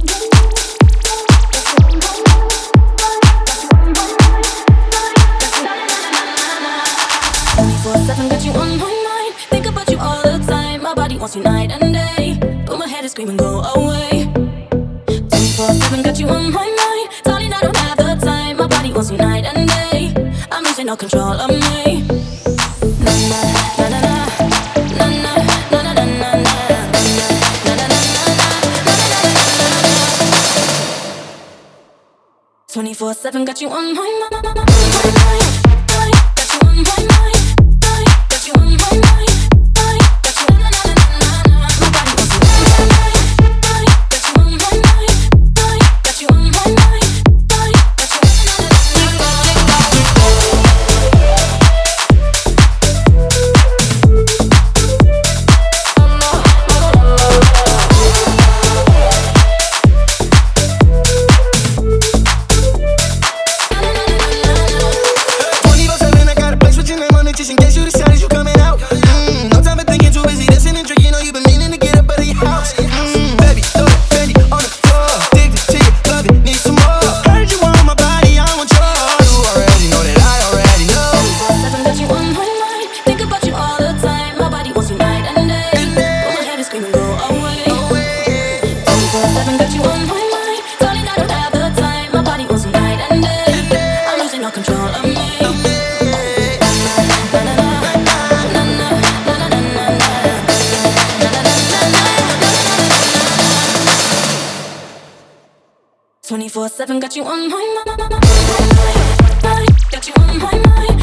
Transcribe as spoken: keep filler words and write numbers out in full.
twenty-four seven got you on my mind. Think about you all the time. My body wants you night and day, but my head is screaming, go away. twenty-four seven got you on my mind. Darling, I don't have the time. My body wants you night and day. I'm losing all control of me. Na na na na na na na na na na na na. twenty-four seven got you on my mind. Got you on my mind. Got you on my mind. Got you na na na na na. My body wants you on my mind. Got you on my mind. Got you on my mind. Got you na na na just in case you decided you coming out. Mm, no time for thinking, too busy dancing and drinking. Know you been meaning to get up out of your house. Mm, baby, throw it, Fendi on the floor. Addicted to you, love it, need some more. Heard you want my body, I want yours. You already know that I already know. twenty-four seven got you on my mind. Think about you all the time. My body wants you night and day, but my head is screaming, go away. twenty-four seven got you on my mind. Darling, I don't have the time. My body wants you night and day. I'm losing all control of me. twenty-four seven got you on my mind. Got you on my mind.